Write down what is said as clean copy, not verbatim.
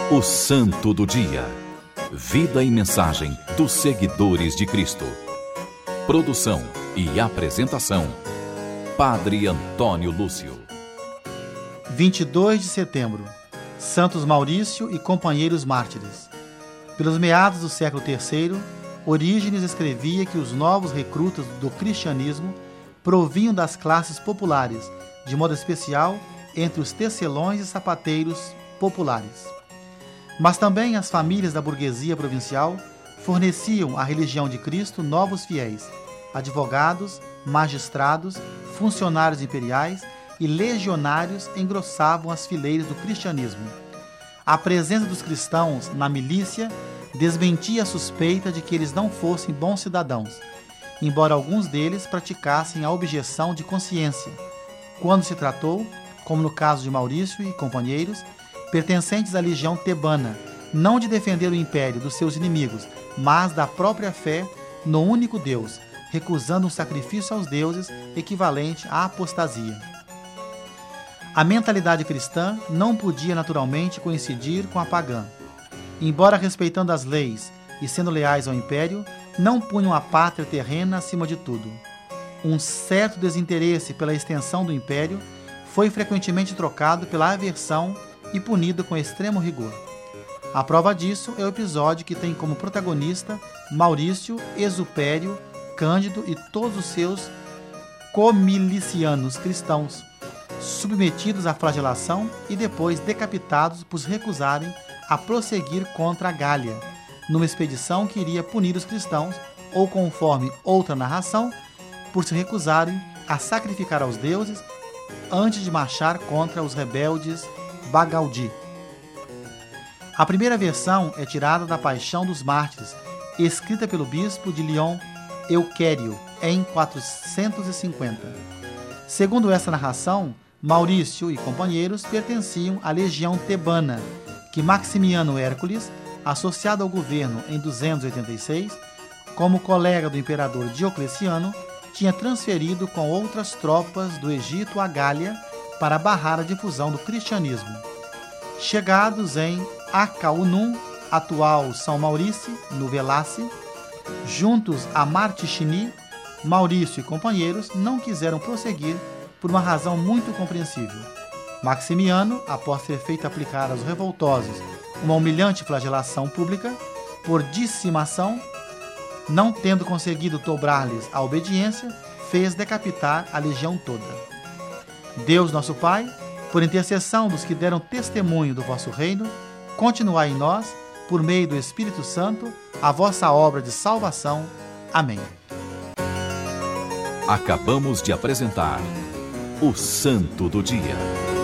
O Santo do Dia. Vida e mensagem dos seguidores de Cristo. Produção e apresentação: Padre Antônio Lúcio. 22 de setembro. Santos Maurício e companheiros mártires. Pelos meados do século III, Orígenes escrevia que os novos recrutas do cristianismo provinham das classes populares, de modo especial entre os tecelões e sapateiros populares. Mas também as famílias da burguesia provincial forneciam à religião de Cristo novos fiéis, advogados, magistrados, funcionários imperiais e legionários engrossavam as fileiras do cristianismo. A presença dos cristãos na milícia desmentia a suspeita de que eles não fossem bons cidadãos, embora alguns deles praticassem a objeção de consciência, quando se tratou, como no caso de Maurício e companheiros, pertencentes à legião tebana, não de defender o império dos seus inimigos, mas da própria fé no único Deus, recusando um sacrifício aos deuses equivalente à apostasia. A mentalidade cristã não podia naturalmente coincidir com a pagã. Embora respeitando as leis e sendo leais ao império, não punham a pátria terrena acima de tudo. Um certo desinteresse pela extensão do império foi frequentemente trocado pela aversão e punido com extremo rigor. A prova disso é o episódio que tem como protagonista Maurício, Exupério, Cândido e todos os seus comilicianos cristãos, submetidos à flagelação e depois decapitados por se recusarem a prosseguir contra a Gália, numa expedição que iria punir os cristãos, ou conforme outra narração, por se recusarem a sacrificar aos deuses antes de marchar contra os rebeldes Bagaldi. A primeira versão é tirada da Paixão dos Mártires, escrita pelo bispo de Lyon, Euquério, em 450. Segundo essa narração, Maurício e companheiros pertenciam à legião tebana, que Maximiano Hércules, associado ao governo em 286, como colega do imperador Diocleciano, tinha transferido com outras tropas do Egito à Gália para barrar a difusão do cristianismo. Chegados em Acaunum, atual São Maurício, no Velassi, juntos a Martichini, Maurício e companheiros não quiseram prosseguir por uma razão muito compreensível. Maximiano, após ter feito aplicar aos revoltosos uma humilhante flagelação pública por dissimulação, não tendo conseguido dobrar-lhes a obediência, fez decapitar a legião toda. Deus nosso Pai, por intercessão dos que deram testemunho do vosso reino, continuai em nós, por meio do Espírito Santo, a vossa obra de salvação. Amém. Acabamos de apresentar o Santo do Dia.